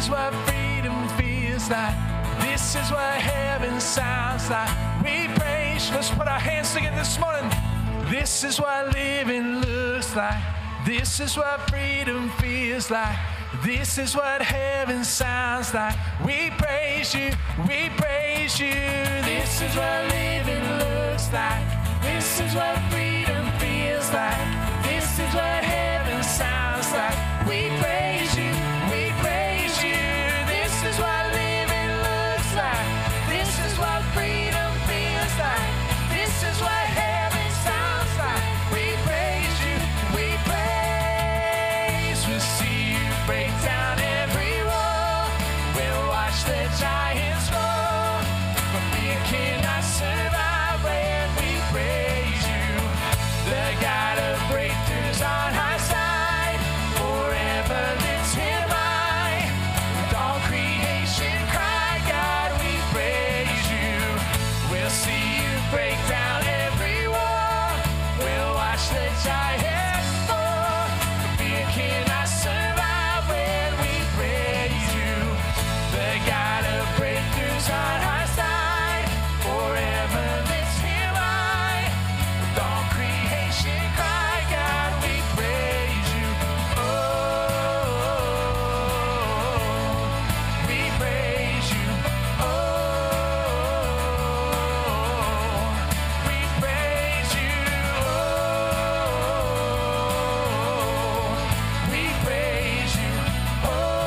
is what freedom feels like. This is what heaven sounds like. We praise you. Let's put our hands together this morning. This is what living looks like. This is what freedom feels like. This is what heaven sounds like. We praise you. We praise you. This is what living looks like. This is what freedom feels like. This is what heaven sounds like. We praise you. We praise you. This is what living looks like. This is what freedom feels like. This is what heaven sounds like. We praise you. We praise. We'll see you break down every wall. We'll watch the giants fall. But fear cannot survive when we praise you. The God of breakthroughs on our side. Forever lives him high. With all creation cry, God, we praise you. We'll see you break down every wall. We'll watch the giants fall. But fear cannot survive when we praise you. The God of breakthroughs on our side. Forever lives him high. With all creation cry, God, we praise you. Oh, we praise you. Oh, we praise you. Oh, we praise you. Oh.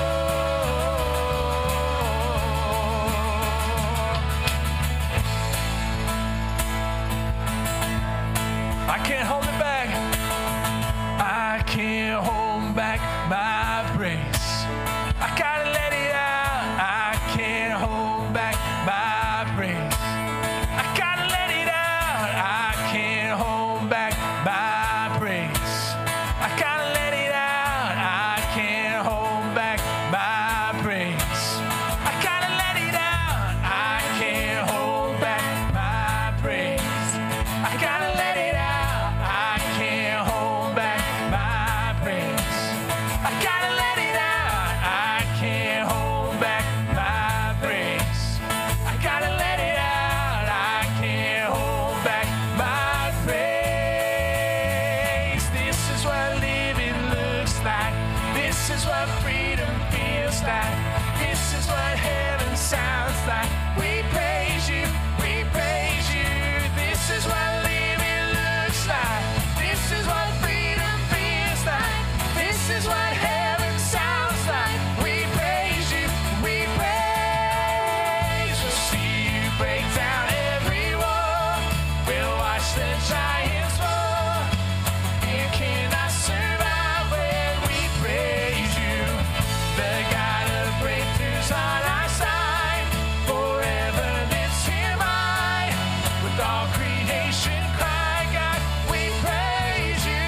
I can't hold it back. I can't hold back my praise. I gotta let it out. I can't hold back my praise. I gotta let it out. I can't hold back my praise. I gotta let it out. I can't hold back my praise. I gotta let it out. I can't hold back my praise. I gotta let it out. I can't hold back my praise. I gotta let it out. I can't hold back my praise. I gotta let it out. I can't hold back my praise. This is what living looks like. This is what freedom feels like. This is what heaven sounds like. We praise you. We praise you. This is what living looks like. This is what freedom feels like. This is what heaven sounds like. We praise you. We praise. We'll see you break down every wall. We'll watch the giants fall. Fear cannot survive when we praise you. The God of breakthroughs on our side. Forever lives him high. With all creation cry, God, we praise you.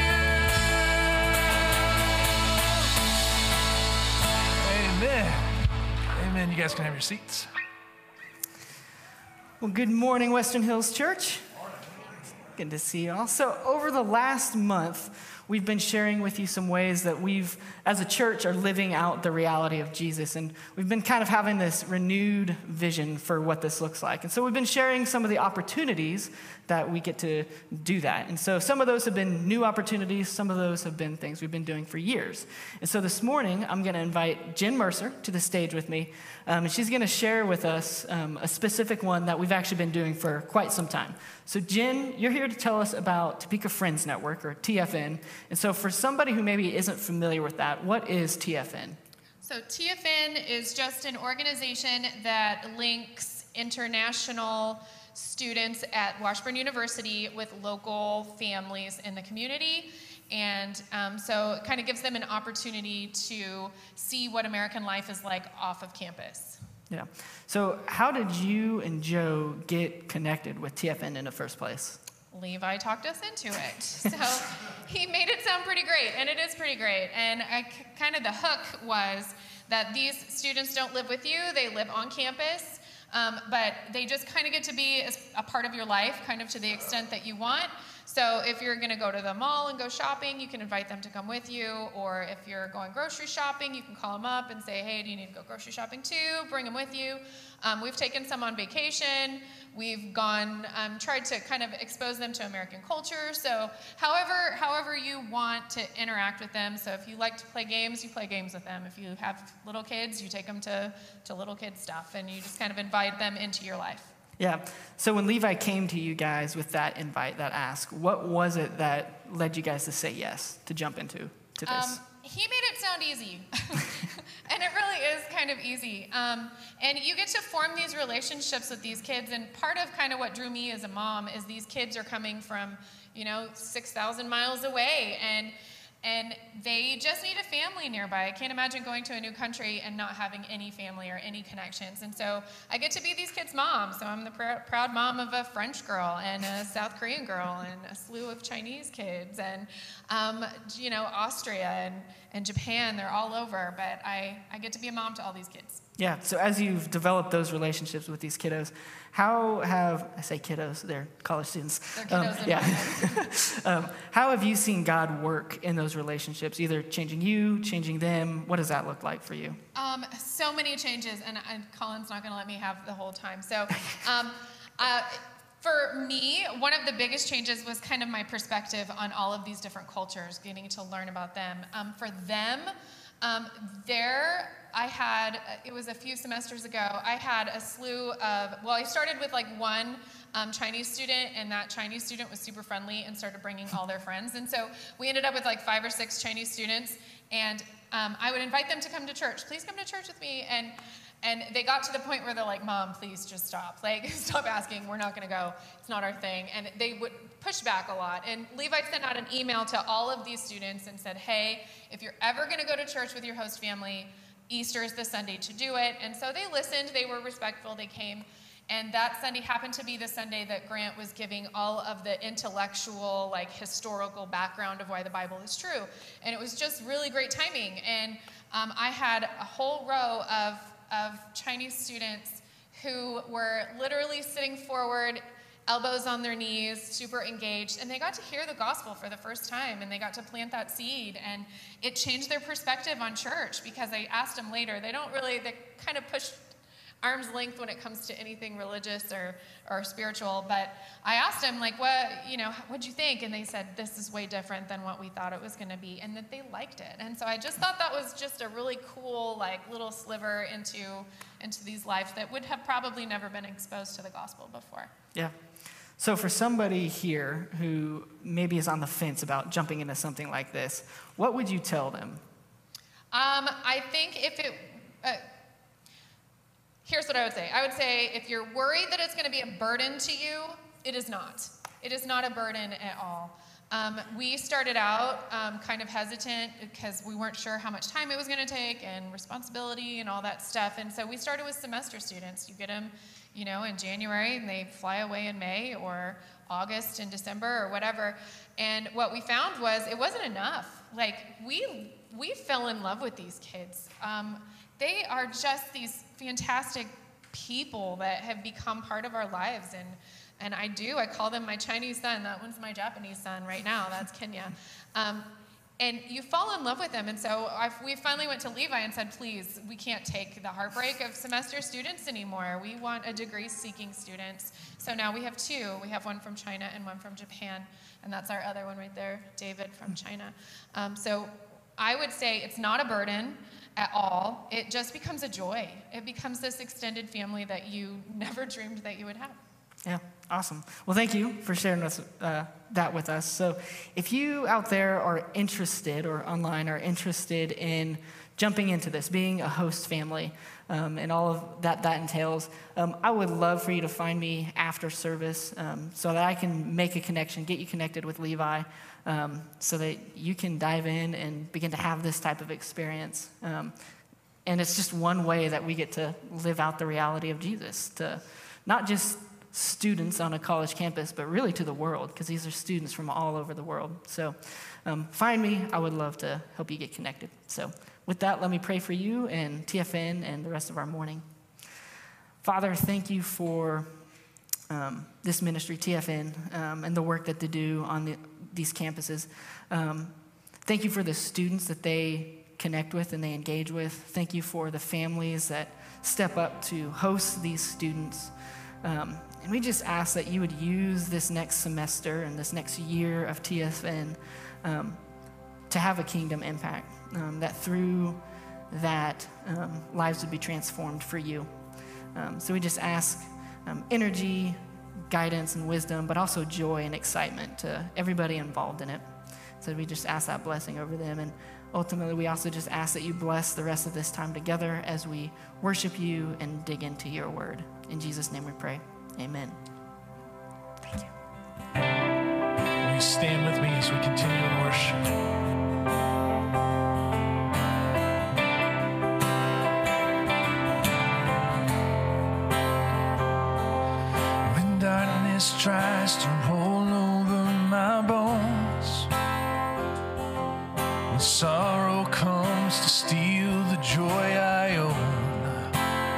Amen. Amen. You guys can have your seats. Well, good morning, Western Hills Church. Good to see you all. So over the last month, we've been sharing with you some ways that we've, as a church, are living out the reality of Jesus. And we've been kind of having this renewed vision for what this looks like. And so we've been sharing some of the opportunities that we get to do that. And so some of those have been new opportunities. Some of those have been things we've been doing for years. And so this morning, I'm going to invite Jen Mercer to the stage with me. And she's going to share with us a specific one that we've actually been doing for quite some time. So Jen, you're here to tell us about Topeka Friends Network, or TFN. And so for somebody who maybe isn't familiar with that, what is TFN? So TFN is just an organization that links international students at Washburn University with local families in the community. And so it kind of gives them an opportunity to see what American life is like off of campus. Yeah. So how did you and Joe get connected with TFN in the first place? Levi talked us into it. So he made it sound pretty great, and it is pretty great. And kind of the hook was that these students don't live with you, they live on campus, but they just kind of get to be a part of your life, kind of to the extent that you want. So if you're going to go to the mall and go shopping, you can invite them to come with you. Or if you're going grocery shopping, you can call them up and say, hey, do you need to go grocery shopping too? Bring them with you. We've taken some on vacation. We've gone, tried to kind of expose them to American culture. So however you want to interact with them. So if you like to play games, you play games with them. If you have little kids, you take them to little kid stuff, and you just kind of invite them into your life. Yeah. So when Levi came to you guys with that invite, that ask, what was it that led you guys to say yes, to jump into this? He made it sound easy. And it really is kind of easy. And you get to form these relationships with these kids. And part of kind of what drew me as a mom is these kids are coming from, 6,000 miles away. And they just need a family nearby. I can't imagine going to a new country and not having any family or any connections. And so I get to be these kids' mom. So I'm the proud mom of a French girl and a South Korean girl and a slew of Chinese kids and, Austria and Japan. They're all over. But I get to be a mom to all these kids. Yeah, so as you've developed those relationships with these kiddos, I say kiddos, they're college students. They're kiddos how have you seen God work in those relationships, either changing you, changing them? What does that look like for you? So many changes, and Colin's not going to let me have the whole time. So for me, one of the biggest changes was kind of my perspective on all of these different cultures, getting to learn about them. For them, it was a few semesters ago, I had a slew of, I started with like one Chinese student, and that Chinese student was super friendly and started bringing all their friends. And so we ended up with like 5 or 6 Chinese students, and I would invite them to come to church. Please come to church with me. And they got to the point where they're like, Mom, please just stop. Like, stop asking. We're not going to go. It's not our thing. And they would push back a lot. And Levi sent out an email to all of these students and said, hey, if you're ever going to go to church with your host family, Easter is the Sunday to do it. And so they listened. They were respectful. They came. And that Sunday happened to be the Sunday that Grant was giving all of the intellectual, historical background of why the Bible is true. And it was just really great timing. And I had a whole row of Chinese students who were literally sitting forward, elbows on their knees, super engaged, and they got to hear the gospel for the first time, and they got to plant that seed, and it changed their perspective on church, because I asked them later, they kind of push arm's length when it comes to anything religious or spiritual, but I asked them, what'd you think? And they said, this is way different than what we thought it was going to be, and that they liked it. And so I just thought that was just a really cool, little sliver into these lives that would have probably never been exposed to the gospel before. Yeah. So for somebody here who maybe is on the fence about jumping into something like this, what would you tell them? I think here's what I would say. I would say if you're worried that it's going to be a burden to you, it is not. It is not a burden at all. We started out kind of hesitant because we weren't sure how much time it was going to take and responsibility and all that stuff. And so we started with semester students. You get them, in January, and they fly away in May or August and December or whatever. And what we found was it wasn't enough. We fell in love with these kids. They are just these fantastic people that have become part of our lives. And I call them my Chinese son. That one's my Japanese son right now. That's Kenya. And you fall in love with them. And so we finally went to Levi and said, please, we can't take the heartbreak of semester students anymore. We want a degree-seeking students. So now we have 2. We have one from China and one from Japan. And that's our other one right there, David from China. So I would say it's not a burden at all. It just becomes a joy. It becomes this extended family that you never dreamed that you would have. Yeah, awesome. Well, thank you for sharing that with us. So if you out there are interested or online are interested in jumping into this, being a host family, and all of that entails, I would love for you to find me after service so that I can make a connection, get you connected with Levi, so that you can dive in and begin to have this type of experience. And it's just one way that we get to live out the reality of Jesus, to not just students on a college campus, but really to the world, because these are students from all over the world. So find me. I would love to help you get connected. So with that, let me pray for you and TFN and the rest of our morning. Father, thank you for this ministry, TFN, and the work that they do on these campuses. Thank you for the students that they connect with and they engage with. Thank you for the families that step up to host these students. And we just ask that you would use this next semester and this next year of TFN to have a kingdom impact, that through that lives would be transformed for you. So we just ask energy, guidance, and wisdom, but also joy and excitement to everybody involved in it. So we just ask that blessing over them. And ultimately, we also just ask that you bless the rest of this time together as we worship you and dig into your word. In Jesus' name we pray. Amen. Thank you. Will you stand with me as we continue in worship? Tries to roll over my bones, when sorrow comes to steal the joy I own,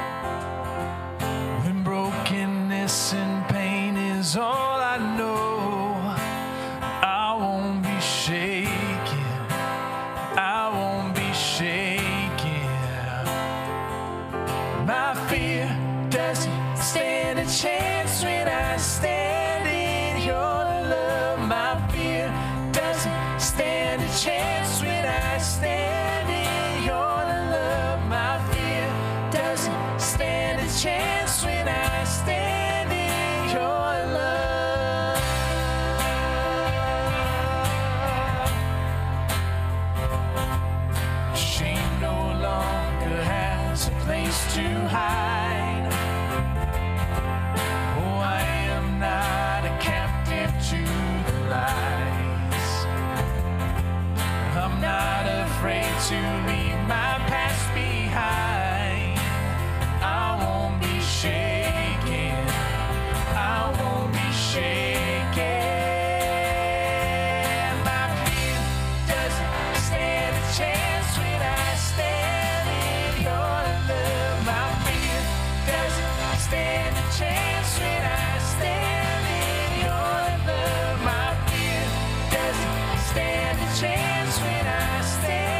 when brokenness and pain is all I know, I won't be shaken, I won't be shaken. My fear doesn't stand a chance when I stand in your love. My fear doesn't stand a chance when I stand in your love. My fear doesn't stand a chance when I stand in your love. Shame no longer has a place to hide. To leave my past behind, I won't be shaken, I won't be shaken. My fear doesn't stand a chance when I stand in your love. My fear doesn't stand a chance when I stand in your love. My fear doesn't stand a chance when I stand.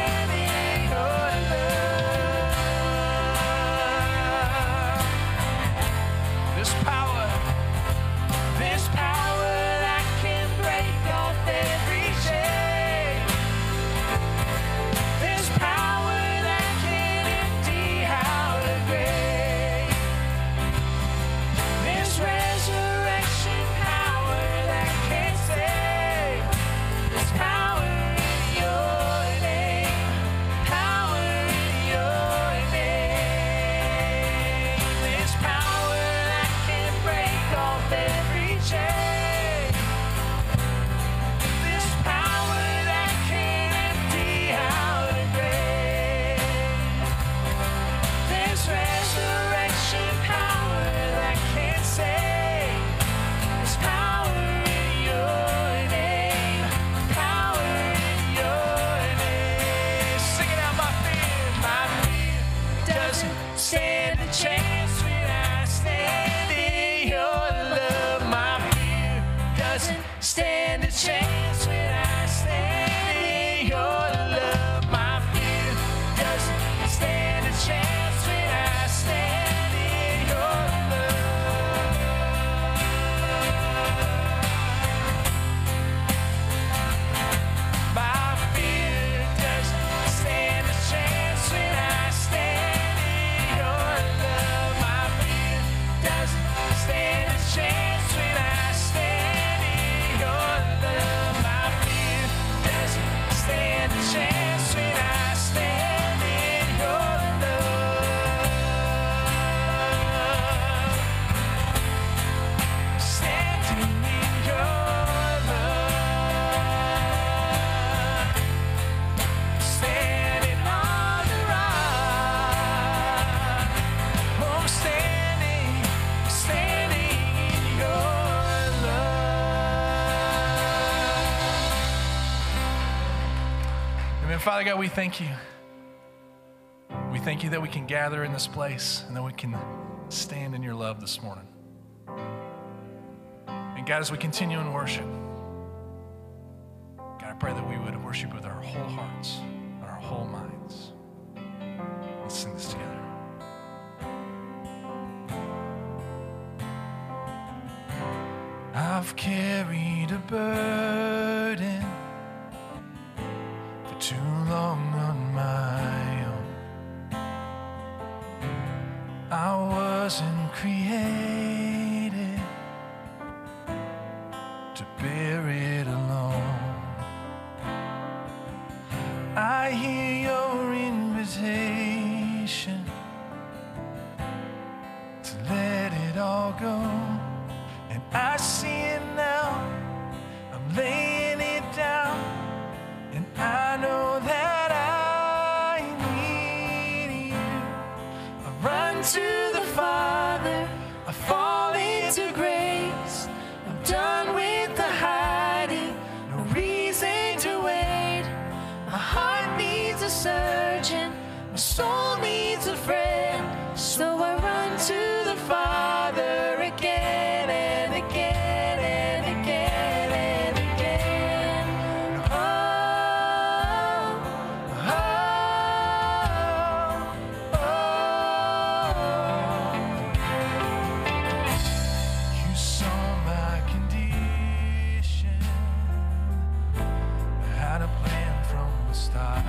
Father God, we thank you. We thank you that we can gather in this place and that we can stand in your love this morning. And God, as we continue in worship, God, I pray that we would worship with our whole hearts and our whole minds. Let's sing this together. I've carried a burden for too long on my own. I wasn't created to bear it alone. I hear your invitation to let it all go. And I see it now, I'm laying it down, and I know that I need you. I run to the Father, I fall into grace. I'm done with the hiding, no reason to wait. My heart needs a surgeon, my soul needs a friend, so I run to the Father again and again and again and again. Oh, you saw my condition, I had a plan from the start.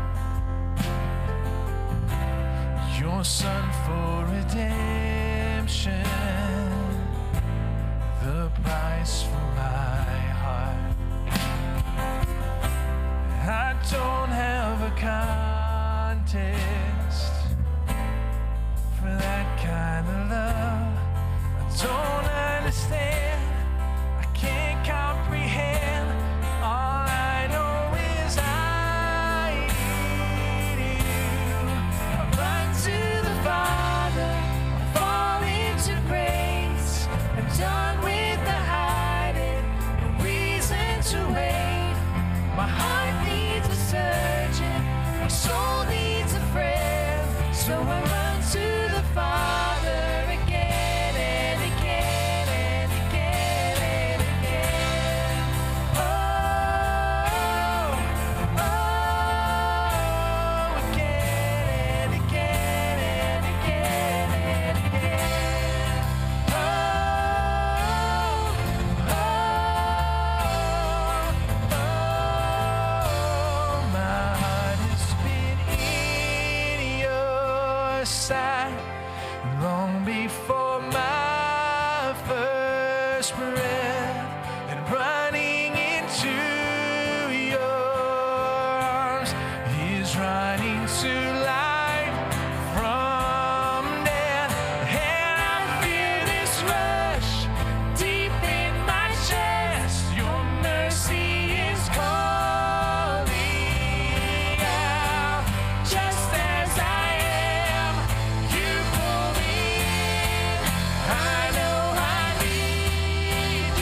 Your son for redemption, the price for my heart. I don't have a contest for that kind of love. I don't understand, I can't comprehend. All I know is I need you. I run to the Father, I fall into grace. I'm done with the hiding, no reason to wait. My heart needs a surgeon, my soul needs a friend, so I run to the Father again and again and again and again. Oh, again and again and again and again. My heart has been in your sight long before my first breath, and running into your arms is running to life from death. And I feel this rush deep in my chest. Your mercy is calling out, just as I am. You pull me in. I know I need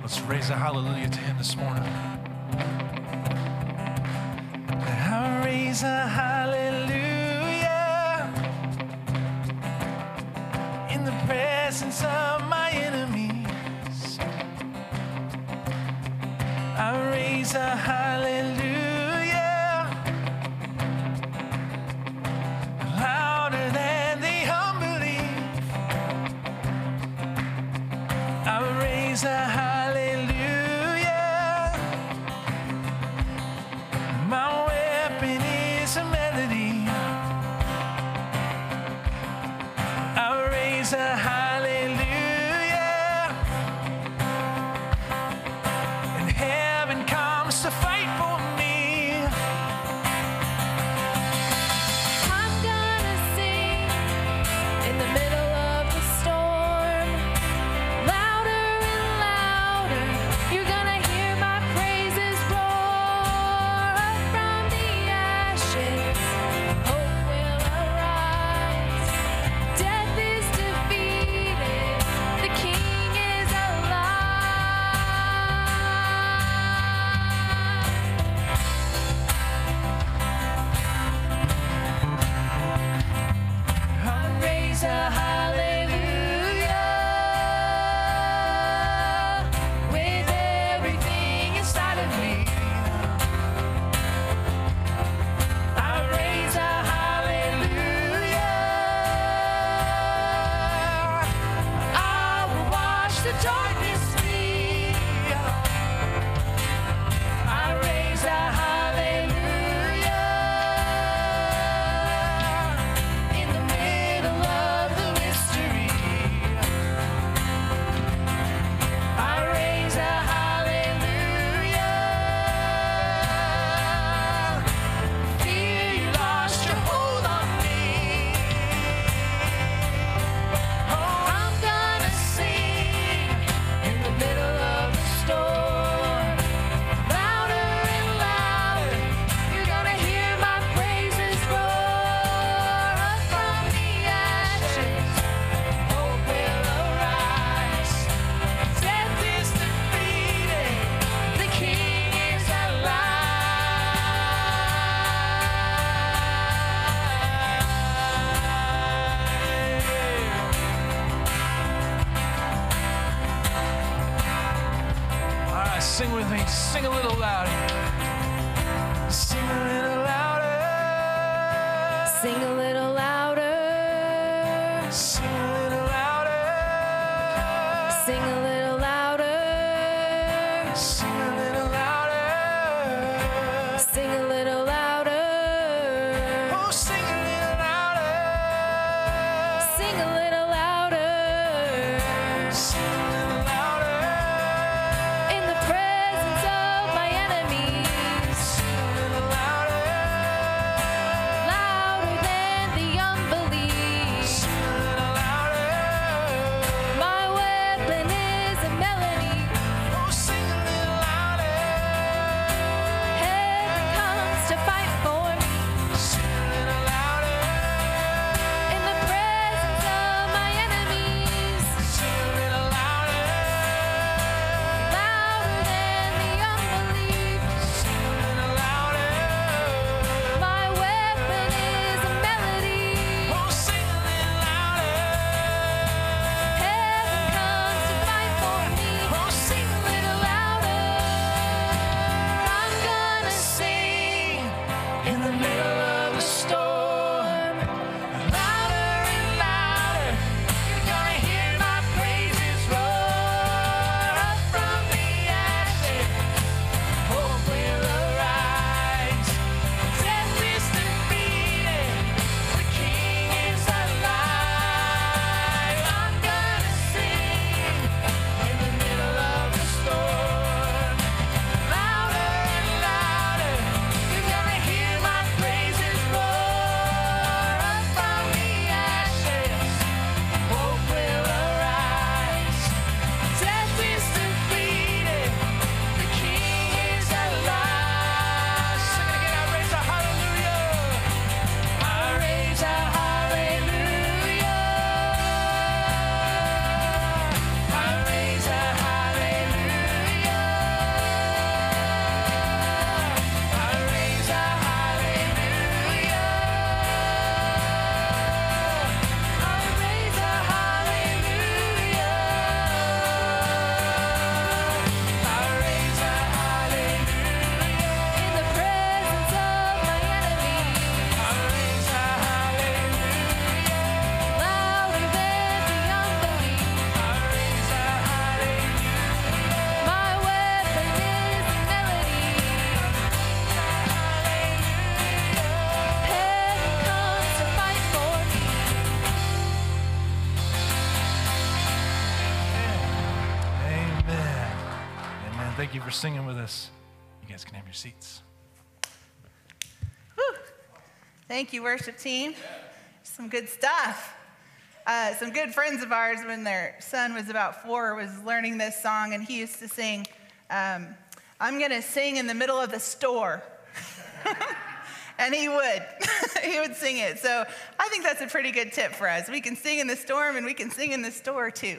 Let's raise a hallelujah to him this morning. I raise a hallelujah in the presence of my enemies. I raise a hallelujah louder than the unbelief. I raise a hallelujah. My weapon is a melody. I raise a hallelujah. And heaven comes to fight for me. I'm gonna sing in the middle of the storm, louder and louder. You're gonna hear my praises roar up from the ashes. Hope will arise. Death is defeated. The King is alive. I raise a hallelujah with everything inside of me. I raise a hallelujah. I will watch the darkness flee. I raise a hallelujah in the middle of the mystery. I raise a hallelujah. Fear you lost your hold on me. I'm gonna sing in the middle of the storm, louder and louder. You're gonna hear my praises roar up from the ashes. Hope will arise. Death is defeated. The King is alive. All right, sing with me. Sing a little louder. Sing a little louder. Sing a little louder. Sing a little louder. Sing a little louder. Sing a little louder. Sing a little louder. Oh, sing a little louder. Sing a little louder. Sing a little louder. In the presence of my enemies. Sing a little louder. Louder than Thank you for singing with us. You guys can have your seats. Whew. Thank you, worship team. Some good stuff. Some good friends of ours, when their son was about 4, was learning this song, and he used to sing, I'm going to sing in the middle of the store. And he would. He would sing it. So I think that's a pretty good tip for us. We can sing in the storm, and we can sing in the store, too.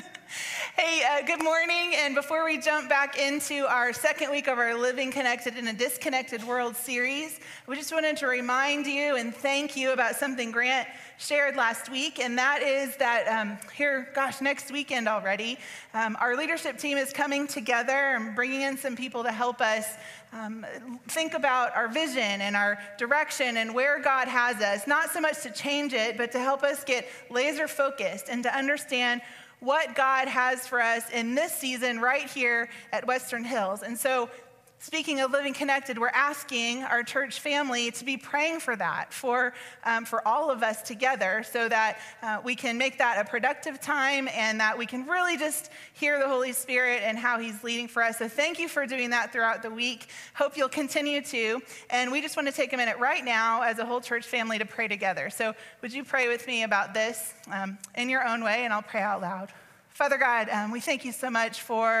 Hey, good morning. And before we jump back into our second week of our Living Connected in a Disconnected World series, we just wanted to remind you and thank you about something Grant shared last week. And that is that next weekend already, our leadership team is coming together and bringing in some people to help us think about our vision and our direction and where God has us. Not so much to change it, but to help us get laser focused and to understand what God has for us in this season right here at Western Hills. And so, speaking of Living Connected, we're asking our church family to be praying for that, for all of us together, so that we can make that a productive time and that we can really just hear the Holy Spirit and how he's leading for us. So thank you for doing that throughout the week. Hope you'll continue to. And we just want to take a minute right now as a whole church family to pray together. So would you pray with me about this in your own way, and I'll pray out loud. Father God, we thank you so much for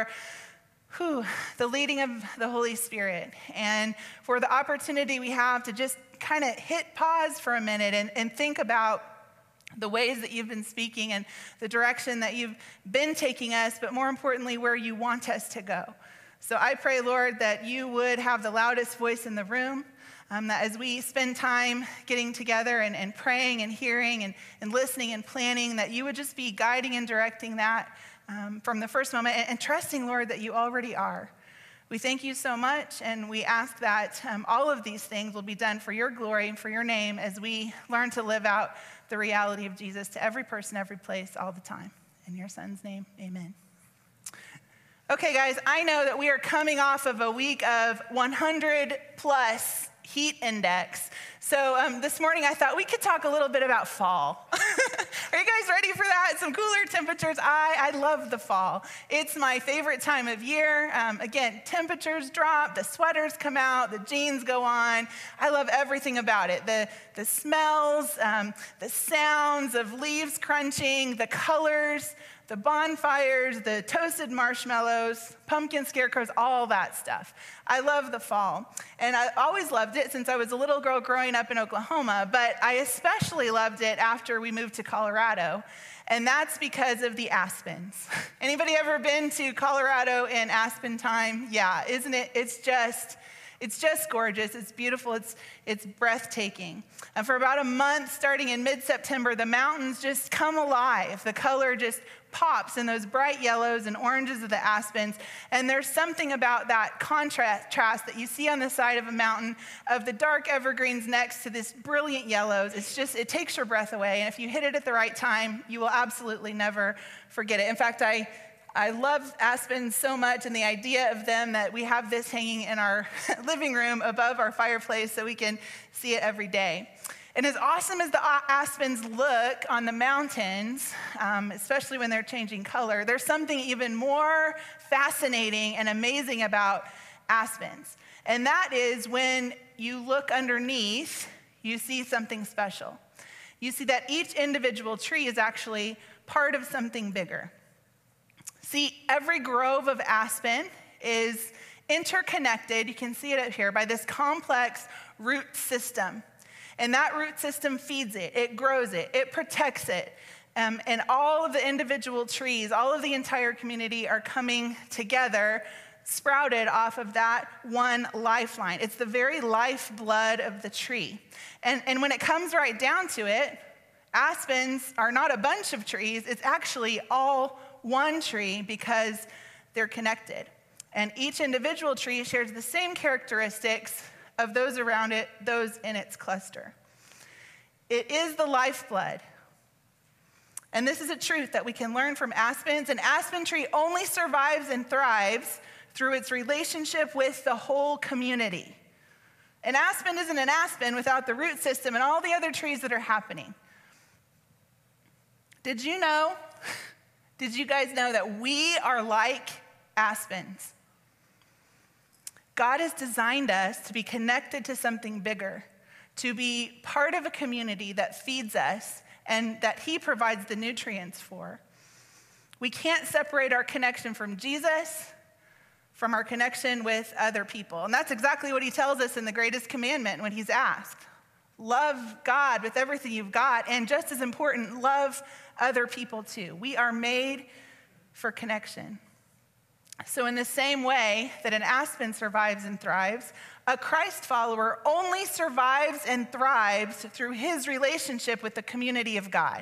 the leading of the Holy Spirit, and for the opportunity we have to just kind of hit pause for a minute and think about the ways that you've been speaking and the direction that you've been taking us, but more importantly, where you want us to go. So I pray, Lord, that you would have the loudest voice in the room, that as we spend time getting together and praying and hearing and listening and planning, that you would just be guiding and directing that from the first moment, and trusting, Lord, that you already are. We thank you so much, and we ask that all of these things will be done for your glory and for your name as we learn to live out the reality of Jesus to every person, every place, all the time. In your son's name, amen. Okay, guys, I know that we are coming off of a week of 100 plus heat index. So this morning I thought we could talk a little bit about fall. Are you guys ready for that? Some cooler temperatures. I love the fall. It's my favorite time of year. Again, temperatures drop, the sweaters come out, the jeans go on. I love everything about it. The smells, the sounds of leaves crunching, the colors, the bonfires, the toasted marshmallows, pumpkin scarecrows, all that stuff. I love the fall. And I always loved it since I was a little girl growing up in Oklahoma, but I especially loved it after we moved to Colorado. And that's because of the aspens. Anybody ever been to Colorado in aspen time? Yeah, isn't it? It's just gorgeous. It's beautiful. It's breathtaking. And for about a month, starting in mid-September, the mountains just come alive. The color just pops in those bright yellows and oranges of the aspens. And there's something about that contrast that you see on the side of a mountain of the dark evergreens next to this brilliant yellows. It takes your breath away. And if you hit it at the right time, you will absolutely never forget it. In fact, I love aspens so much, and the idea of them that we have this hanging in our living room above our fireplace so we can see it every day. And as awesome as the aspens look on the mountains, especially when they're changing color, there's something even more fascinating and amazing about aspens. And that is when you look underneath, you see something special. You see that each individual tree is actually part of something bigger. See, every grove of aspen is interconnected, you can see it up here, by this complex root system. And that root system feeds it, it grows it, it protects it. And all of the individual trees, all of the entire community are coming together, sprouted off of that one lifeline. It's the very lifeblood of the tree. And when it comes right down to it, aspens are not a bunch of trees, it's actually all one tree because they're connected. And each individual tree shares the same characteristics of those around it, those in its cluster. It is the lifeblood. And this is a truth that we can learn from aspens. An aspen tree only survives and thrives through its relationship with the whole community. An aspen isn't an aspen without the root system and all the other trees that are happening. Did you guys know that we are like aspens? God has designed us to be connected to something bigger, to be part of a community that feeds us and that he provides the nutrients for. We can't separate our connection from Jesus from our connection with other people. And that's exactly what he tells us in the greatest commandment when he's asked. Love God with everything you've got, and just as important, love other people too. We are made for connection. So in the same way that an aspen survives and thrives, a Christ follower only survives and thrives through his relationship with the community of God.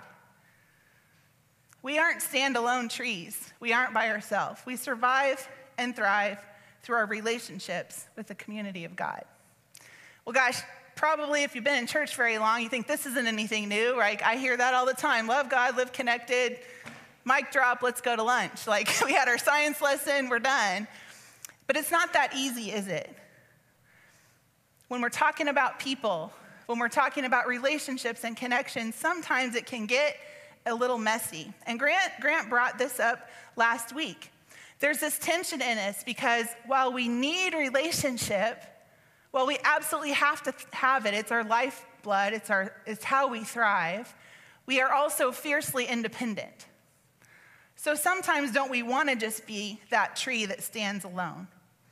We aren't standalone trees. We aren't by ourselves. We survive and thrive through our relationships with the community of God. Well, gosh, probably if you've been in church very long, you think this isn't anything new, right? I hear that all the time. Love God, live connected, mic drop, let's go to lunch. Like, we had our science lesson, we're done. But it's not that easy, is it? When we're talking about people, when we're talking about relationships and connections, sometimes it can get a little messy. And Grant brought this up last week. There's this tension in us because while we need relationship, well, we absolutely have to have it. It's our lifeblood. It's how we thrive. We are also fiercely independent. So sometimes don't we want to just be that tree that stands alone?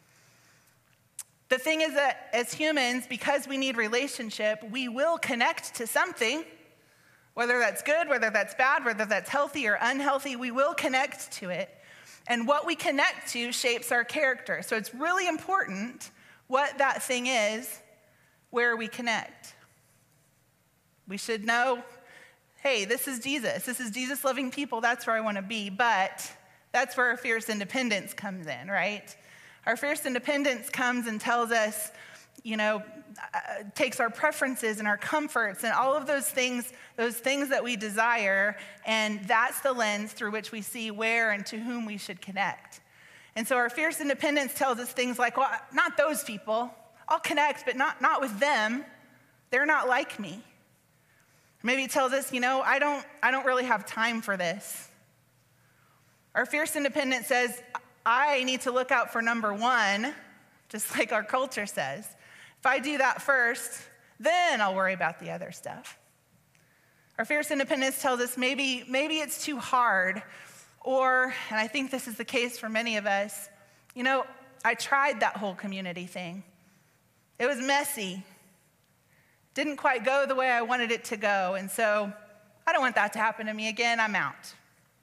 The thing is that as humans, because we need relationship, we will connect to something, whether that's good, whether that's bad, whether that's healthy or unhealthy, we will connect to it. And what we connect to shapes our character. So it's really important what that thing is where we connect. We should know, hey, this is Jesus. This is Jesus loving people. That's where I want to be. But that's where our fierce independence comes in, right? Our fierce independence comes and tells us, takes our preferences and our comforts and all of those things that we desire, and that's the lens through which we see where and to whom we should connect. And so our fierce independence tells us things like, well, not those people. I'll connect, but not with them. They're not like me. Maybe it tells us, I don't really have time for this. Our fierce independence says, I need to look out for number one, just like our culture says. If I do that first, then I'll worry about the other stuff. Our fierce independence tells us maybe it's too hard, or, and I think this is the case for many of us, I tried that whole community thing. It was messy. Didn't quite go the way I wanted it to go, and so I don't want that to happen to me again. I'm out.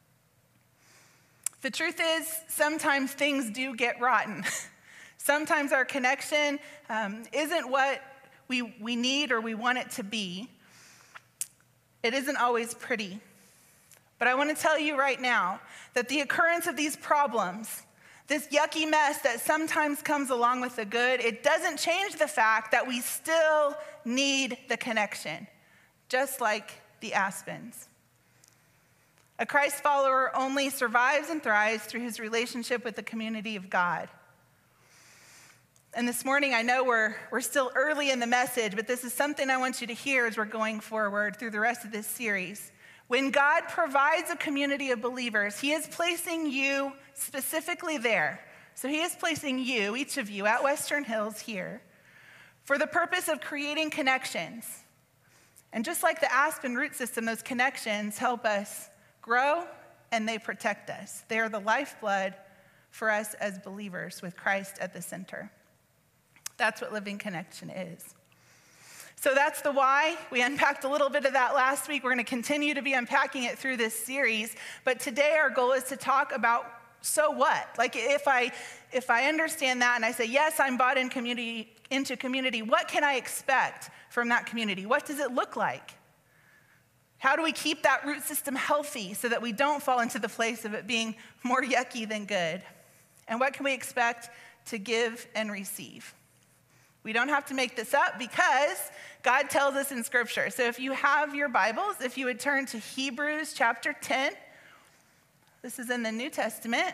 The truth is, sometimes things do get rotten. Sometimes our connection isn't what we need or we want it to be. It isn't always pretty. But I want to tell you right now that the occurrence of these problems, this yucky mess that sometimes comes along with the good, it doesn't change the fact that we still need the connection, just like the aspens. A Christ follower only survives and thrives through his relationship with the community of God. And this morning, I know we're still early in the message, but this is something I want you to hear as we're going forward through the rest of this series. When God provides a community of believers, he is placing you specifically there. So he is placing you, each of you, at Western Hills here for the purpose of creating connections. And just like the aspen root system, those connections help us grow and they protect us. They are the lifeblood for us as believers with Christ at the center. That's what living connection is. So that's the why. We unpacked a little bit of that last week. We're going to continue to be unpacking it through this series. But today our goal is to talk about, so what? Like if I understand that and I say, yes, I'm bought into community, what can I expect from that community? What does it look like? How do we keep that root system healthy so that we don't fall into the place of it being more yucky than good? And what can we expect to give and receive? We don't have to make this up because God tells us in Scripture. So if you have your Bibles, if you would turn to Hebrews chapter 10. This is in the New Testament.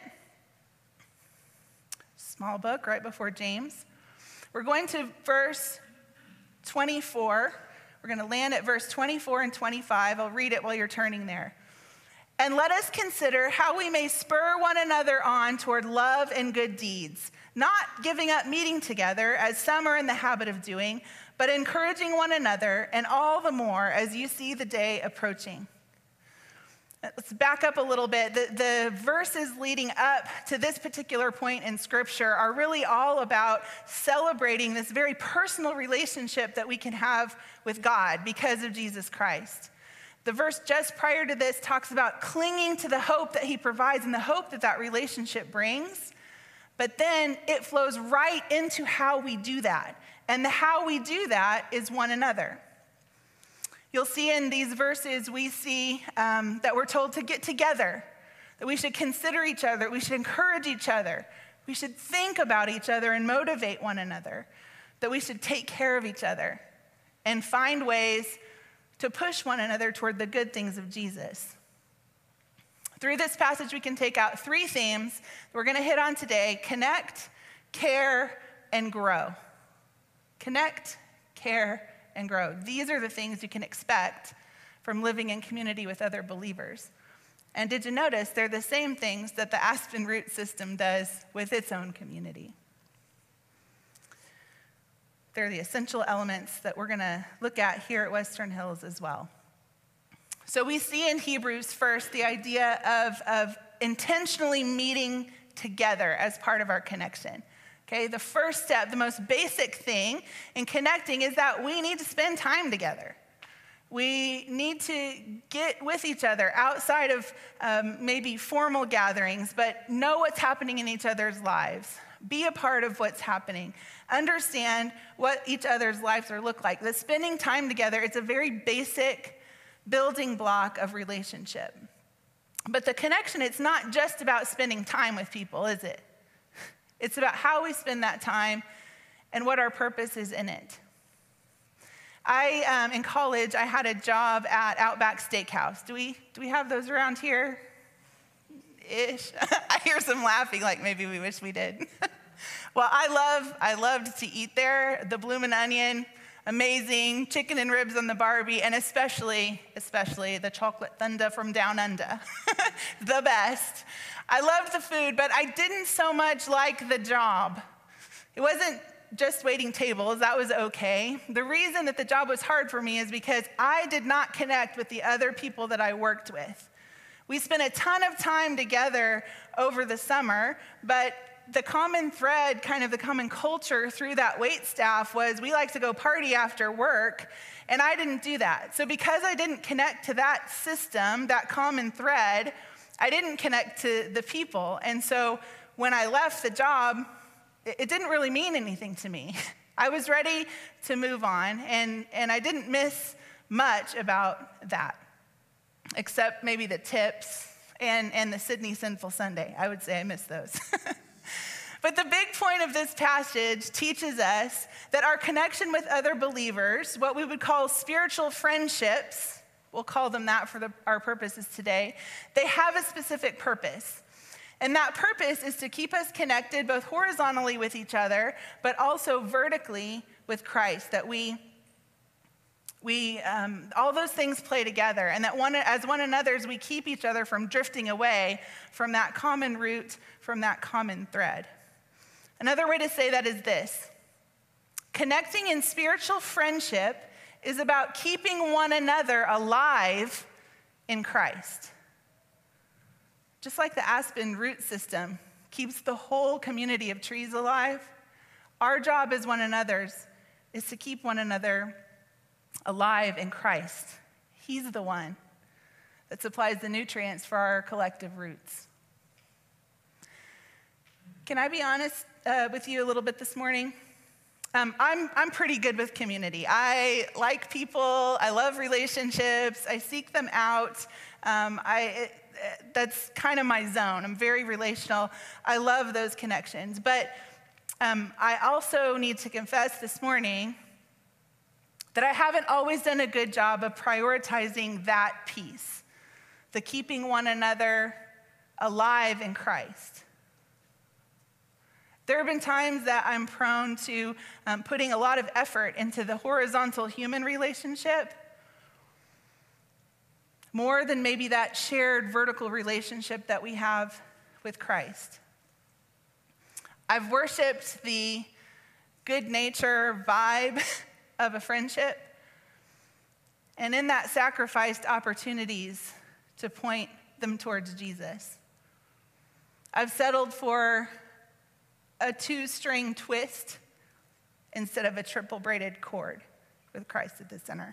Small book right before James. We're going to verse 24. We're going to land at verse 24 and 25. I'll read it while you're turning there. And let us consider how we may spur one another on toward love and good deeds, not giving up meeting together as some are in the habit of doing, but encouraging one another, and all the more as you see the day approaching. Let's back up a little bit. The verses leading up to this particular point in Scripture are really all about celebrating this very personal relationship that we can have with God because of Jesus Christ. The verse just prior to this talks about clinging to the hope that he provides and the hope that that relationship brings. But then it flows right into how we do that. And the how we do that is one another. You'll see in these verses, we see that we're told to get together, that we should consider each other, we should encourage each other, we should think about each other and motivate one another, that we should take care of each other and find ways to push one another toward the good things of Jesus. Through this passage, we can take out 3 themes that we're going to hit on today: connect, care, and grow. Connect, care, and grow. These are the things you can expect from living in community with other believers. And did you notice they're the same things that the Aspen Root System does with its own community? They're the essential elements that we're going to look at here at Western Hills as well. So we see in Hebrews first the idea of intentionally meeting together as part of our connection. Okay, the first step, the most basic thing in connecting is that we need to spend time together. We need to get with each other outside of maybe formal gatherings, but know what's happening in each other's lives. Be a part of what's happening. Understand what each other's lives are look like. The spending time together, it's a very basic building block of relationship. But the connection, it's not just about spending time with people, is it? It's about how we spend that time and what our purpose is in it. In college, I had a job at Outback Steakhouse. Do we have those around here? Ish. I hear some laughing, like maybe we wish we did. Well, I loved to eat there. The Bloomin' Onion, amazing. Chicken and ribs on the Barbie, and especially the chocolate thunder from down under. The best. I loved the food, but I didn't so much like the job. It wasn't just waiting tables. That was okay. The reason that the job was hard for me is because I did not connect with the other people that I worked with. We spent a ton of time together over the summer, but the common thread, kind of the common culture through that wait staff was we like to go party after work, and I didn't do that. So because I didn't connect to that system, that common thread, I didn't connect to the people. And so when I left the job, it didn't really mean anything to me. I was ready to move on, and I didn't miss much about that, except maybe the tips and the Sydney Sinful Sunday. I would say I missed those. But the big point of this passage teaches us that our connection with other believers, what we would call spiritual friendships, we'll call them that for our purposes today, they have a specific purpose. And that purpose is to keep us connected both horizontally with each other, but also vertically with Christ, that we all those things play together, and that as one another's, we keep each other from drifting away from that common root, from that common thread. Another way to say that is this: connecting in spiritual friendship is about keeping one another alive in Christ. Just like the Aspen Root System keeps the whole community of trees alive, our job as one another's is to keep one another alive in Christ. He's the one that supplies the nutrients for our collective roots. Can I be honest with you a little bit this morning? I'm pretty good with community. I like people. I love relationships. I seek them out. That's kind of my zone. I'm very relational. I love those connections. But I also need to confess this morning that I haven't always done a good job of prioritizing that piece, the keeping one another alive in Christ. There have been times that I'm prone to putting a lot of effort into the horizontal human relationship more than maybe that shared vertical relationship that we have with Christ. I've worshiped the good nature vibe of a friendship, and in that sacrificed opportunities to point them towards Jesus. I've settled for a 2-string twist instead of a triple braided cord with Christ at the center.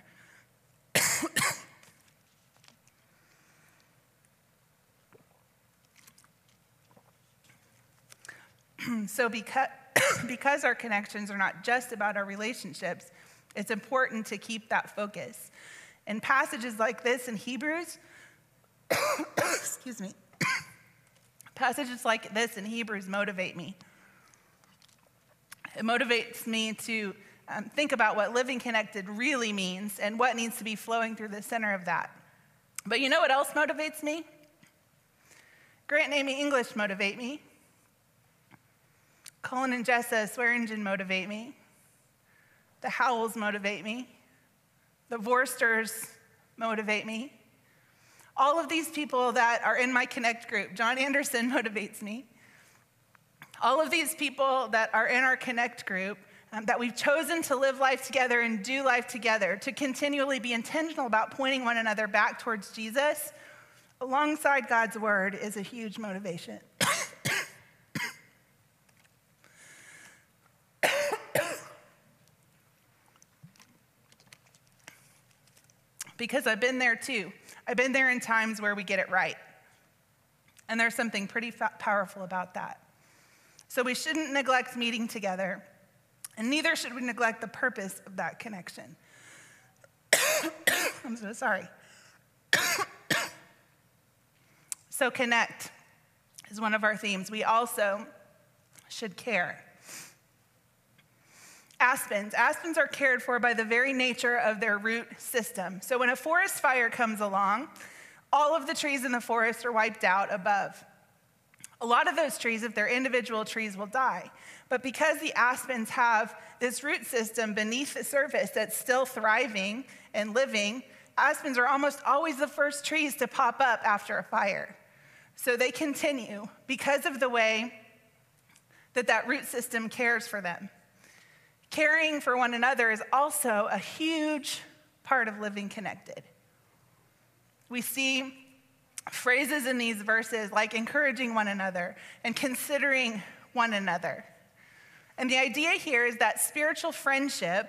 So because our connections are not just about our relationships, it's important to keep that focus. And passages like this in Hebrews, excuse me, passages like this in Hebrews motivate me. It motivates me to think about what living connected really means and what needs to be flowing through the center of that. But you know what else motivates me? Grant and Amy English motivate me. Colin and Jessa Swearingen motivate me. The Howells motivate me. The Vorsters motivate me. All of these people that are in my Connect group, John Anderson motivates me. All of these people that are in our Connect group, that we've chosen to live life together and do life together, to continually be intentional about pointing one another back towards Jesus, alongside God's word, is a huge motivation. Because I've been there too. I've been there in times where we get it right. And there's something pretty powerful about that. So we shouldn't neglect meeting together, and neither should we neglect the purpose of that connection. I'm so sorry. So connect is one of our themes. We also should care. Aspens are cared for by the very nature of their root system. So when a forest fire comes along, all of the trees in the forest are wiped out above. A lot of those trees, if they're individual trees, will die. But because the aspens have this root system beneath the surface that's still thriving and living, aspens are almost always the first trees to pop up after a fire. So they continue because of the way that root system cares for them. Caring for one another is also a huge part of living connected. We see phrases in these verses like encouraging one another and considering one another. And the idea here is that spiritual friendship,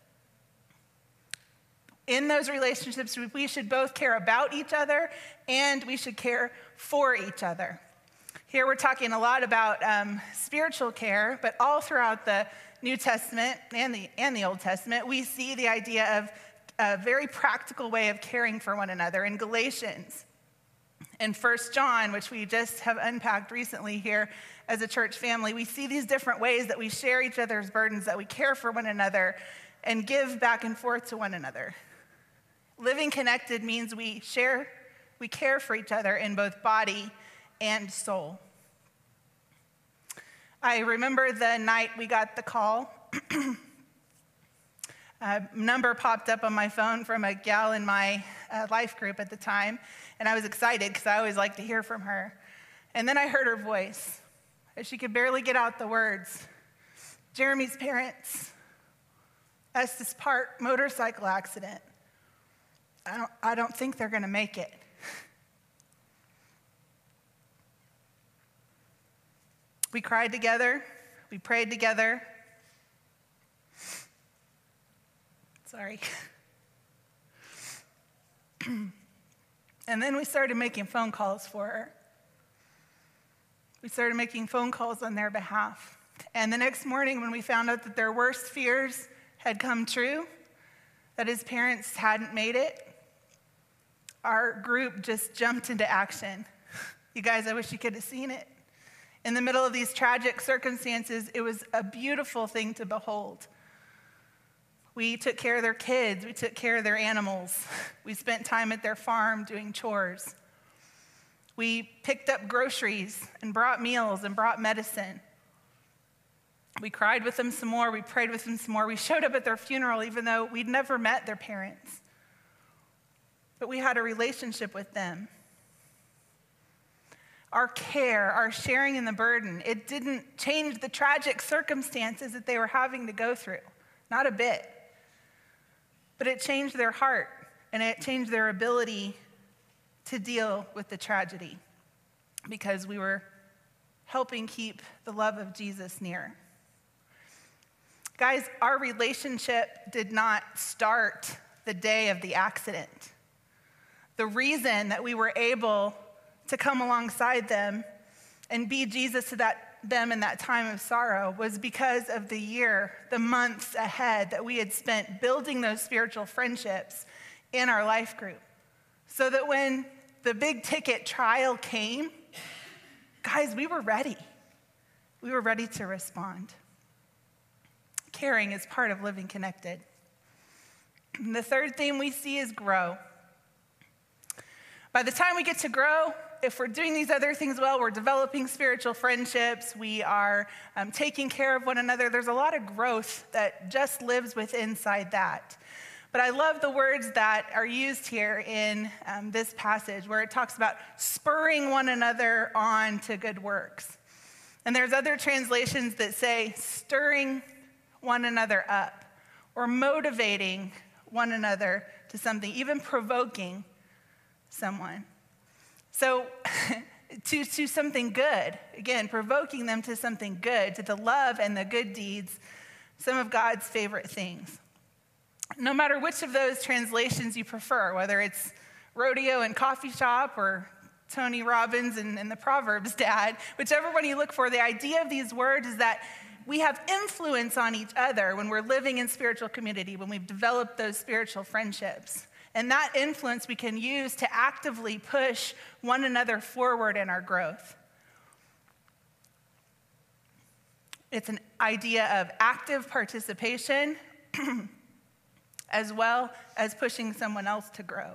in those relationships, we should both care about each other and we should care for each other. Here we're talking a lot about spiritual care, but all throughout the New Testament and the Old Testament, we see the idea of a very practical way of caring for one another. In Galatians, in 1 John, which we just have unpacked recently here as a church family, we see these different ways that we share each other's burdens, that we care for one another and give back and forth to one another. Living connected means we care for each other in both body and soul. I remember the night we got the call. A number popped up on my phone from a gal in my life group at the time, and I was excited because I always like to hear from her. And then I heard her voice. She could barely get out the words. Jeremy's parents, Estes Park motorcycle accident. I don't think they're going to make it. We cried together. We prayed together. Sorry. And then we started making phone calls for her. We started making phone calls on their behalf. And the next morning, when we found out that their worst fears had come true, that his parents hadn't made it, our group just jumped into action. You guys, I wish you could have seen it. In the middle of these tragic circumstances, it was a beautiful thing to behold. We took care of their kids. We took care of their animals. We spent time at their farm doing chores. We picked up groceries and brought meals and brought medicine. We cried with them some more. We prayed with them some more. We showed up at their funeral even though we'd never met their parents. but we had a relationship with them. Our care, our sharing in the burden, it didn't change the tragic circumstances that they were having to go through, not a bit. But it changed their heart, and it changed their ability to deal with the tragedy because we were helping keep the love of Jesus near. Guys, our relationship did not start the day of the accident. The reason that we were able to come alongside them and be Jesus to them in that time of sorrow was because of the year, the months ahead that we had spent building those spiritual friendships in our life group. So that when the big ticket trial came, guys, we were ready. We were ready to respond. Caring is part of living connected. And the third theme we see is grow. By the time we get to grow, if we're doing these other things well, we're developing spiritual friendships, we are taking care of one another, there's a lot of growth that just lives within inside that. But I love the words that are used here in this passage where it talks about spurring one another on to good works. And there's other translations that say stirring one another up or motivating one another to something, even provoking someone. So to something good, again, provoking them to something good, to the love and the good deeds, some of God's favorite things. No matter which of those translations you prefer, whether it's rodeo and coffee shop or Tony Robbins and the Proverbs dad, whichever one you look for, the idea of these words is that we have influence on each other when we're living in spiritual community, when we've developed those spiritual friendships. And that influence we can use to actively push one another forward in our growth. It's an idea of active participation as well as pushing someone else to grow.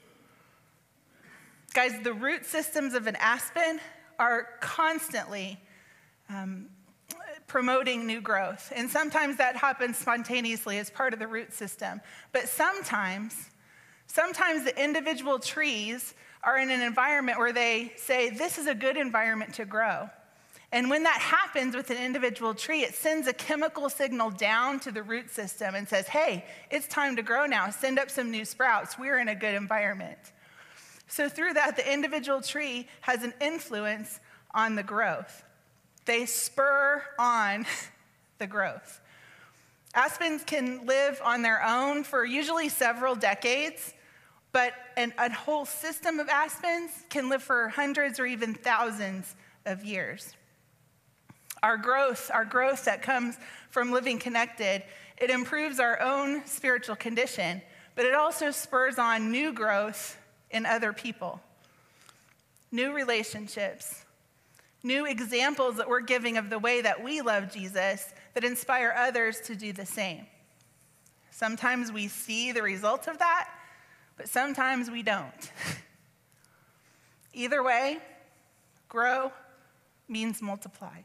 Guys, the root systems of an aspen are constantly promoting new growth. And sometimes that happens spontaneously as part of the root system. But sometimes the individual trees are in an environment where they say, this is a good environment to grow. And when that happens with an individual tree, it sends a chemical signal down to the root system and says, hey, it's time to grow now. Send up some new sprouts. We're in a good environment. So through that, the individual tree has an influence on the growth. They spur on the growth. Aspens can live on their own for usually several decades, but a whole system of aspens can live for hundreds or even thousands of years. Our growth that comes from living connected, it improves our own spiritual condition, but it also spurs on new growth in other people, new relationships, new examples that we're giving of the way that we love Jesus that inspire others to do the same. Sometimes we see the results of that, but sometimes we don't. Either way, grow means multiply.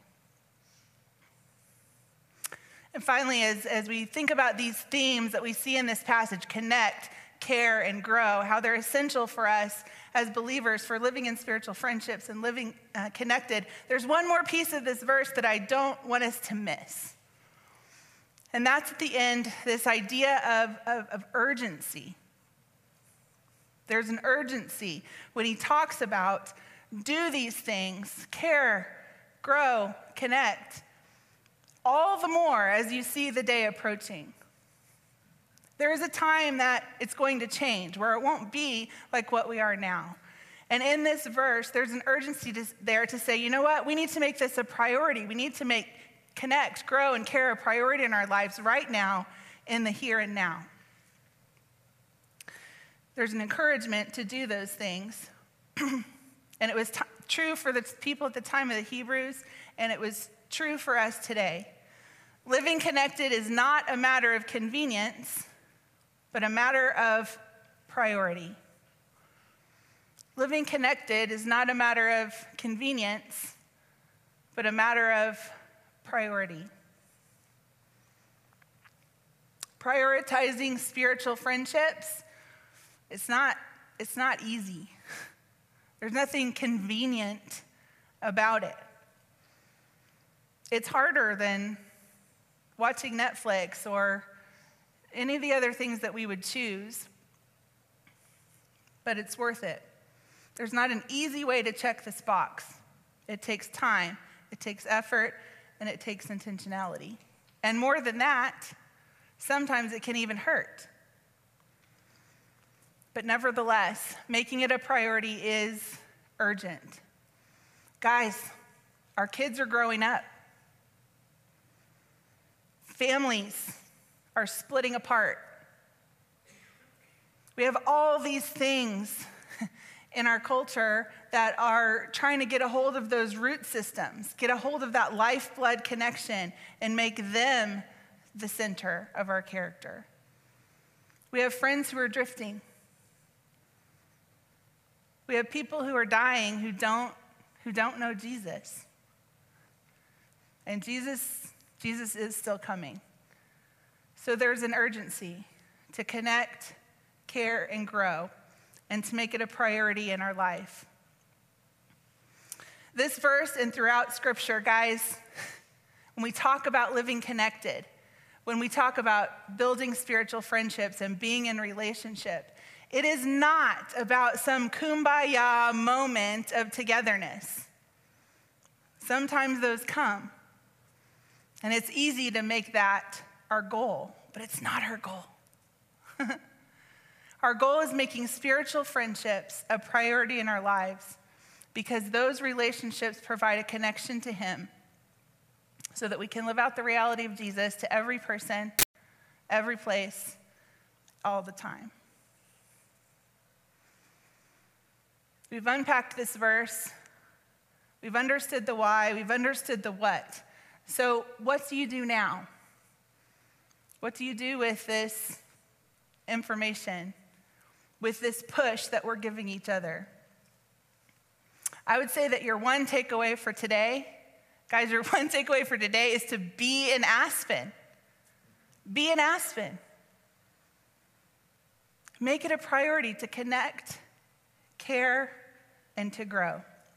And finally, as we think about these themes that we see in this passage, connect, care, and grow, how they're essential for us as believers for living in spiritual friendships and living connected, there's one more piece of this verse that I don't want us to miss. And that's at the end, this idea of urgency. There's an urgency when he talks about do these things, care, grow, connect, all the more as you see the day approaching. There is a time that it's going to change, where it won't be like what we are now. And in this verse, there's an urgency there to say, you know what? We need to make this a priority. We need to make connect, grow, and care a priority in our lives right now, in the here and now. There's an encouragement to do those things. And it was true for the people at the time of the Hebrews, and it was true for us today. Living connected is not a matter of convenience, but a matter of priority. Living connected is not a matter of convenience, but a matter of priority. Prioritizing spiritual friendships, it's not easy. There's nothing convenient about it. It's harder than watching Netflix or any of the other things that we would choose, but it's worth it. There's not an easy way to check this box. It takes time, it takes effort, and it takes intentionality. And more than that, sometimes it can even hurt. But nevertheless, making it a priority is urgent. Guys, our kids are growing up. Families are splitting apart. We have all these things in our culture that are trying to get a hold of those root systems, get a hold of that lifeblood connection, and make them the center of our character. We have friends who are drifting. We have people who are dying who don't know Jesus. And Jesus is still coming. So there's an urgency to connect, care, and grow, and to make it a priority in our life. This verse and throughout Scripture, guys, when we talk about living connected, when we talk about building spiritual friendships and being in relationship, it is not about some kumbaya moment of togetherness. Sometimes those come, and it's easy to make that our goal, but it's not our goal. Our goal is making spiritual friendships a priority in our lives because those relationships provide a connection to Him so that we can live out the reality of Jesus to every person, every place, all the time. We've unpacked this verse. We've understood the why. We've understood the what. So what do you do now? What do you do with this information, with this push that we're giving each other? I would say that your one takeaway for today, guys, your one takeaway for today is to be an Aspen. Be an Aspen. Make it a priority to connect, care, and to grow.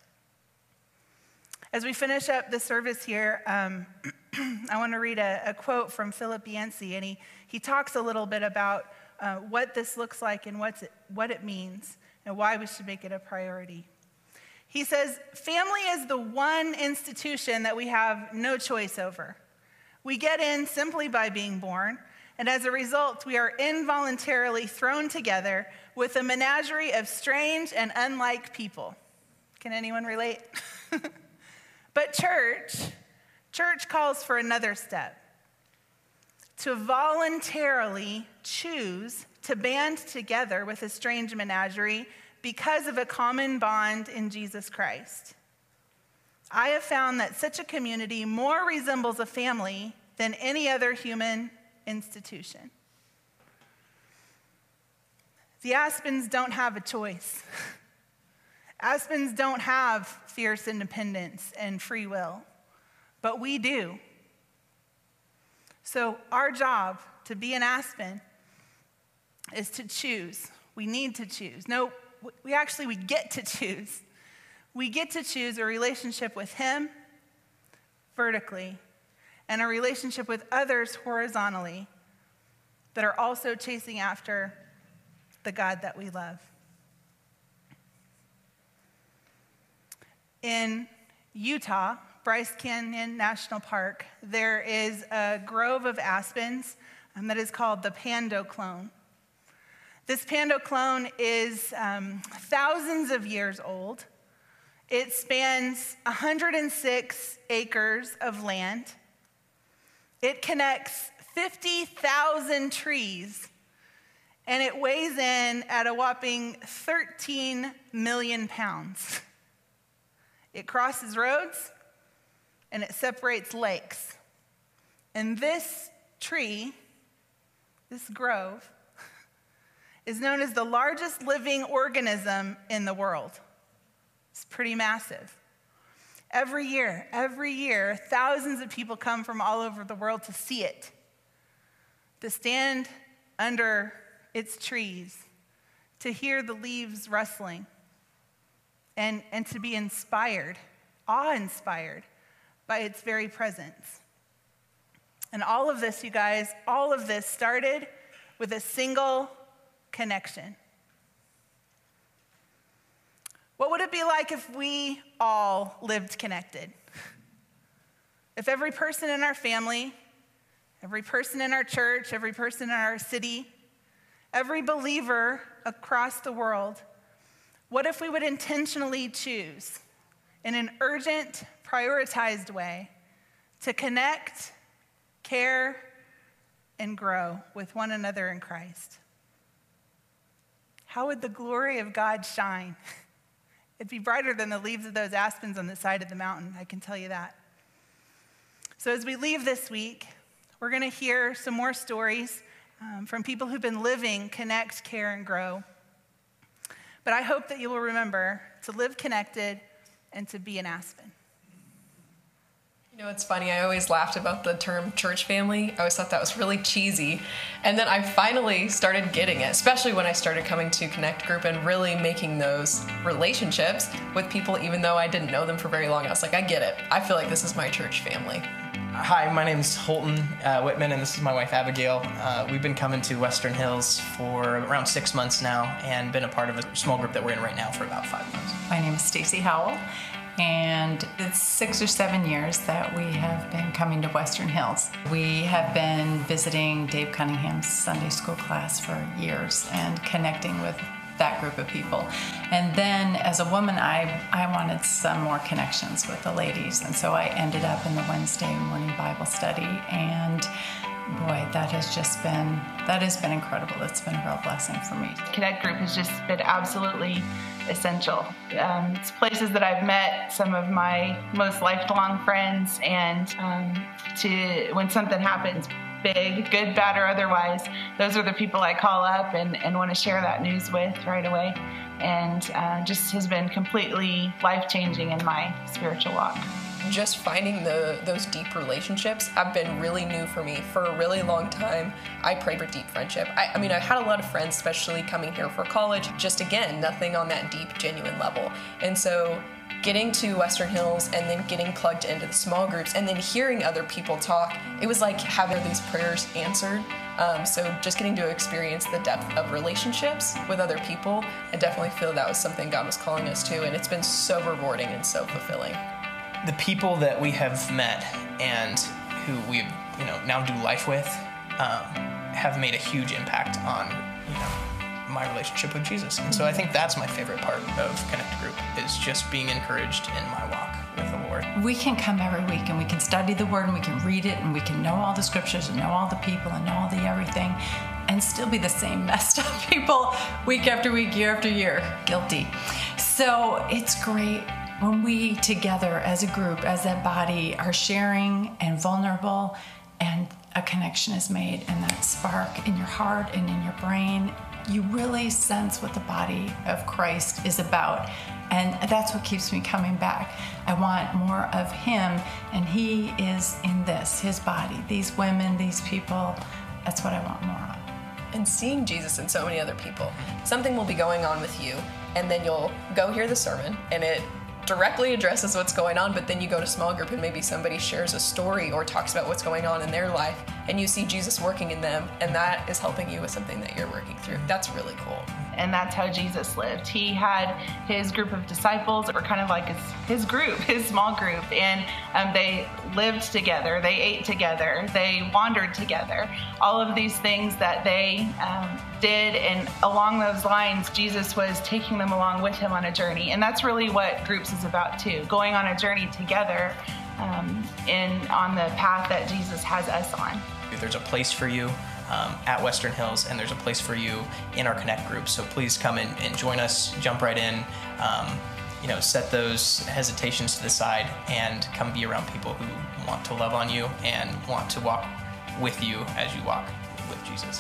As we finish up the service here, I want to read a quote from Philip Yancey, and he talks a little bit about what this looks like and what it means and why we should make it a priority. He says, family is the one institution that we have no choice over. We get in simply by being born, and as a result, we are involuntarily thrown together with a menagerie of strange and unlike people. Can anyone relate? But church calls for another step. To voluntarily choose to band together with a strange menagerie because of a common bond in Jesus Christ. I have found that such a community more resembles a family than any other human institution. The Aspens don't have a choice. Aspens don't have fierce independence and free will, but we do. So our job to be an Aspen is to choose. We need to choose. No, we get to choose. We get to choose a relationship with Him vertically and a relationship with others horizontally that are also chasing after the God that we love. In Utah, Bryce Canyon National Park, there is a grove of aspens that is called the Pando Clone. This Pando Clone is thousands of years old. It spans 106 acres of land. It connects 50,000 trees, and it weighs in at a whopping 13 million pounds. It crosses roads, and it separates lakes. And this tree, this grove, is known as the largest living organism in the world. It's pretty massive. Every year, thousands of people come from all over the world to see it, to stand under its trees, to hear the leaves rustling, and to be inspired, awe-inspired by its very presence. And all of this, you guys, all of this started with a single connection. What would it be like if we all lived connected? If every person in our family, every person in our church, every person in our city, every believer across the world, what if we would intentionally choose, in an urgent, prioritized way, to connect, care, and grow with one another in Christ? How would the glory of God shine? It'd be brighter than the leaves of those aspens on the side of the mountain, I can tell you that. So as we leave this week, we're going to hear some more stories from people who've been living Connect, Care, and Grow. But I hope that you will remember to live connected and to be an aspen. You know, it's funny, I always laughed about the term church family. I always thought that was really cheesy. And then I finally started getting it, especially when I started coming to Connect Group and really making those relationships with people, even though I didn't know them for very long. I was like, I get it. I feel like this is my church family. Hi, my name's Holton Whitman, and this is my wife, Abigail. We've been coming to Western Hills for around 6 months now and been a part of a small group that we're in right now for about 5 months. My name is Stacy Howell, and it's 6 or 7 years that we have been coming to Western Hills. We have been visiting Dave Cunningham's Sunday school class for years and connecting with that group of people. And then as a woman, I wanted some more connections with the ladies, and so I ended up in the Wednesday morning Bible study, and boy, that has been incredible. It's been a real blessing for me. Connect Group has just been absolutely essential. It's places that I've met some of my most lifelong friends, and when something happens, big, good, bad, or otherwise, those are the people I call up and want to share that news with right away. And just has been completely life-changing in my spiritual walk. Just finding those deep relationships have been really new for me. For a really long time, I prayed for deep friendship. I mean, I had a lot of friends, especially coming here for college, just again, nothing on that deep, genuine level. And so getting to Western Hills and then getting plugged into the small groups and then hearing other people talk, it was like having these prayers answered. So just getting to experience the depth of relationships with other people, I definitely feel that was something God was calling us to, and it's been so rewarding and so fulfilling. The people that we have met and who we now do life with have made a huge impact on my relationship with Jesus. And so I think that's my favorite part of Connect Group, is just being encouraged in my walk with the Lord. We can come every week and we can study the Word and we can read it and we can know all the scriptures and know all the people and know all the everything and still be the same messed up people week after week, year after year, guilty. So it's great when we together as a group, as a body, are sharing and vulnerable and a connection is made, and that spark in your heart and in your brain, you really sense what the body of Christ is about. And that's what keeps me coming back. I want more of him, and he is in this, his body, these women, these people. That's what I want more of. And seeing Jesus in so many other people. Something will be going on with you, and then you'll go hear the sermon, and it directly addresses what's going on, but then you go to small group and maybe somebody shares a story or talks about what's going on in their life, and you see Jesus working in them, and that is helping you with something that you're working through. That's really cool. And that's how Jesus lived. He had his group of disciples that were kind of like his group, his small group, and they lived together, they ate together, they wandered together, all of these things that they did, and along those lines, Jesus was taking them along with him on a journey. And that's really what groups is about too, going on a journey together on the path that Jesus has us on. There's a place for you at Western Hills, and there's a place for you in our Connect group. So please come and join us, jump right in, set those hesitations to the side and come be around people who want to love on you and want to walk with you as you walk with Jesus.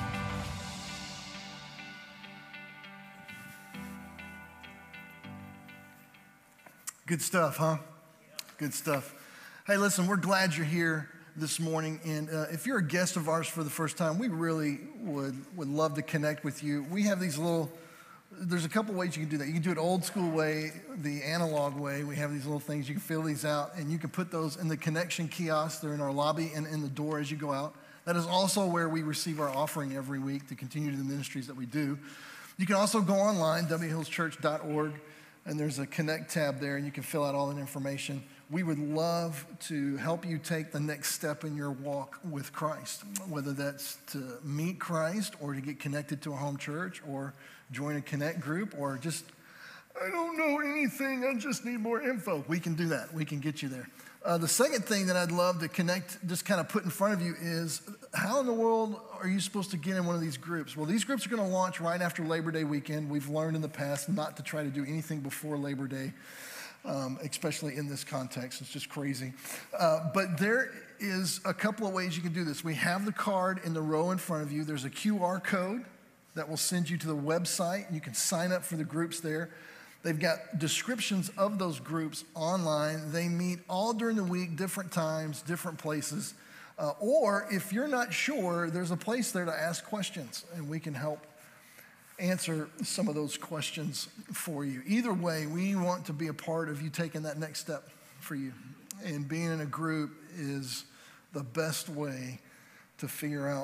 Good stuff, huh? Good stuff. Hey, listen, we're glad you're here this morning, and if you're a guest of ours for the first time, we really would love to connect with you. We have these little there's a couple ways you can do that. You can do it old school way, the analog way. We have these little things. You can fill these out, and you can put those in the connection kiosks. They're in our lobby and in the door as you go out. That is also where we receive our offering every week to continue the ministries that we do. You can also go online, whillschurch.org, and there's a Connect tab there, and you can fill out all that information. We would love to help you take the next step in your walk with Christ, whether that's to meet Christ or to get connected to a home church or join a Connect group or just, I don't know anything, I just need more info. We can do that. We can get you there. The second thing that I'd love to connect, just kind of put in front of you is, how in the world are you supposed to get in one of these groups? Well, these groups are going to launch right after Labor Day weekend. We've learned in the past not to try to do anything before Labor Day, especially in this context. It's just crazy. But there is a couple of ways you can do this. We have the card in the row in front of you. There's a QR code that will send you to the website. You can sign up for the groups there. They've got descriptions of those groups online. They meet all during the week, different times, different places. Or if you're not sure, there's a place there to ask questions, and we can help answer some of those questions for you. Either way, we want to be a part of you taking that next step for you. And being in a group is the best way to figure out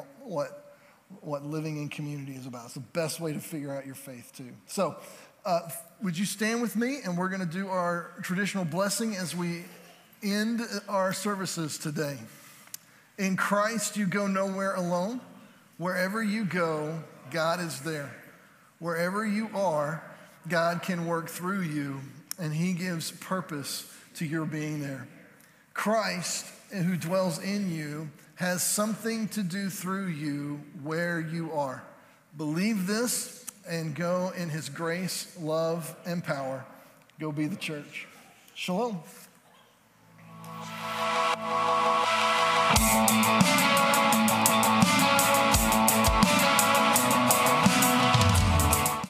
what living in community is about. It's the best way to figure out your faith, too. So, would you stand with me, and we're going to do our traditional blessing as we end our services today. In Christ, you go nowhere alone. Wherever you go, God is there. Wherever you are, God can work through you, and he gives purpose to your being there. Christ, who dwells in you, has something to do through you where you are. Believe this and go in his grace, love, and power. Go be the church. Shalom.